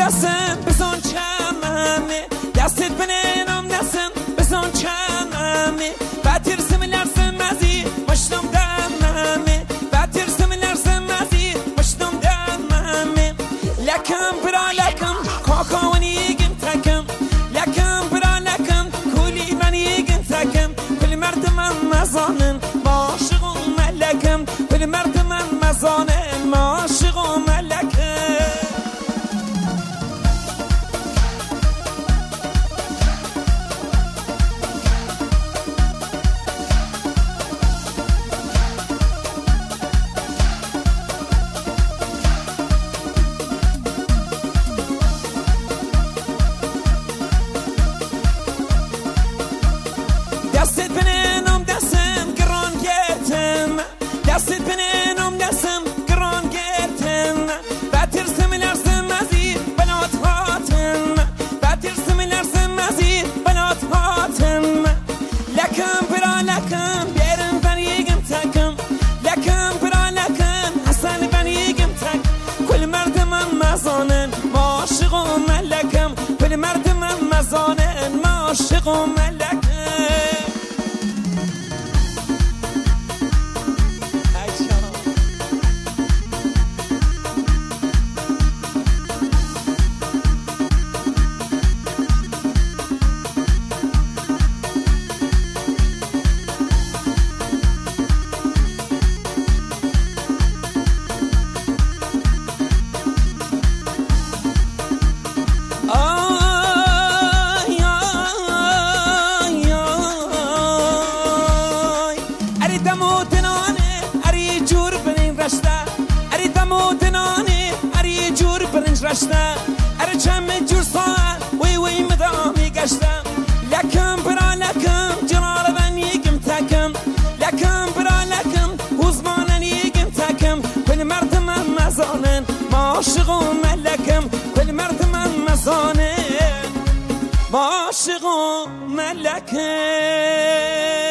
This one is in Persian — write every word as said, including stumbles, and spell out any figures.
دستم بزن چمنه دستت بنام دستم بزن چمنه بعد ترسم لرزم مزی مشتم دممه بعد ترسم لرزم مزی مشتم دممه لکم برا لکم کاکا و نیگم تکم لکم برا لکم کولی و نیگم تکم کل مرد من مزانن عاشق و ملکم کل مرد من مزانن عاشق و ملکم دستت بنام دستم گران گرتم دستت بنام دستم گران گرتم بعد ترسم لرزم مزید بنات هاتم بعد ترسم لرزم مزید بنات هاتم لکم برا لکم بیرم بنیگم تکم لکم برا لکم حسن بنیگم تک کل مرد من مزانن عاشق و ملکم کل مرد من مزانن عاشق و ملکم اره چم جور ساعت وی وی مدامی گشتم لکم برا لکم جرار بن یکم تکم لکم برا لکم حزمانن یکم تکم کل مرد من مزانن عاشق و ملکم کل مرد من مزانن عاشق و ملکم